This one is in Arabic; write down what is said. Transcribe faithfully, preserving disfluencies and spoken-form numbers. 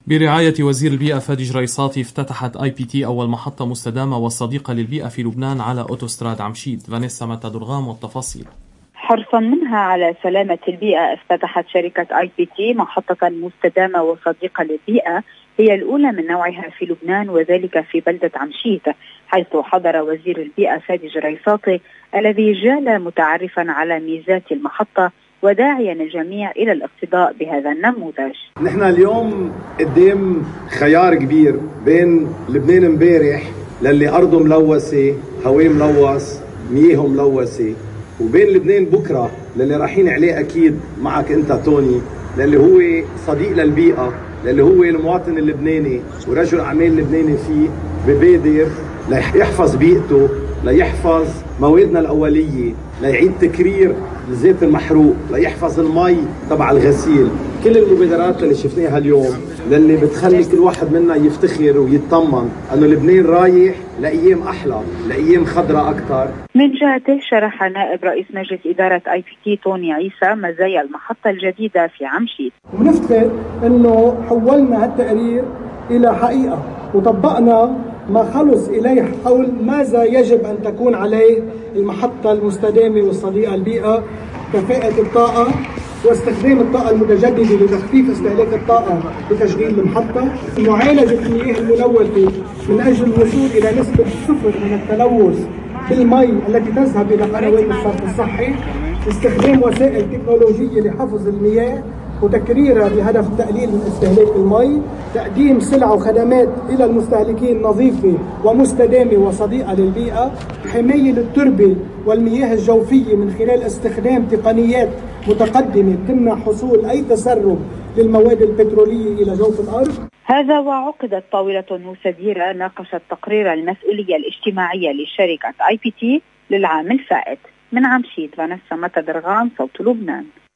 برعاية وزير البيئة فادي جريصاتي افتتحت آي بي تي أول محطة مستدامة وصديقة للبيئة في لبنان على أوتوستراد عمشيت. فانيسا متادرغام والتفاصيل. حرصا منها على سلامة البيئة، افتتحت شركة آي بي تي محطة مستدامة وصديقة للبيئة هي الأولى من نوعها في لبنان، وذلك في بلدة عمشيت، حيث حضر وزير البيئة فادي جريصاتي الذي جال متعرفا على ميزات المحطة وداعيا الجميع إلى الاقتداء بهذا النموذج. نحن اليوم قدام خيار كبير بين لبنان امبارح للي أرضه ملوثة، هواه ملوث، مياه ملوثة، وبين لبنان بكرة للي رايحين عليه أكيد معك أنت توني، للي هو صديق للبيئة، للي هو المواطن اللبناني ورجل أعمال لبناني فيه ببادر ليحفظ بيئته، ليحفظ موادنا الأولية، ليعيد تكرير الزيت المحروق، ليحفظ المي تبع الغسيل. كل المبادرات اللي شفناها اليوم للي بتخلي كل واحد منا يفتخر ويطمن انه لبنان رايح لايام احلى، لايام خضراء اكثر. من جهته شرح نائب رئيس مجلس اداره اي بي تي توني عيسى مزايا المحطه الجديده في عمشيت. ونفتخر انه حولنا هالتقرير الى حقيقه وطبقنا ما خلص إليه حول ماذا يجب أن تكون عليه المحطة المستدامة والصديقة للبيئة: كفاءة الطاقة واستخدام الطاقة المتجددة لتخفيف استهلاك الطاقة لتشغيل المحطة، معالجة المياه الملوثة من أجل الوصول إلى نسبة صفر من التلوث بالمي التي تذهب إلى قنوات الصرف الصحي، استخدام وسائل تكنولوجية لحفظ المياه وتكريرها بهدف تقليل من استهلاك المي، تقديم سلع وخدمات إلى المستهلكين نظيفة ومستدامة وصديقة للبيئة، حماية للتربة والمياه الجوفية من خلال استخدام تقنيات متقدمة تمنع حصول أي تسرب للمواد البترولية إلى جوف الأرض. هذا وعقدت طاولة مستديرة ناقشت تقرير المسؤولية الاجتماعية لشركة آي بي تي للعام الفائت. من عمشيت، فانيسا متادرغام، صوت لبنان.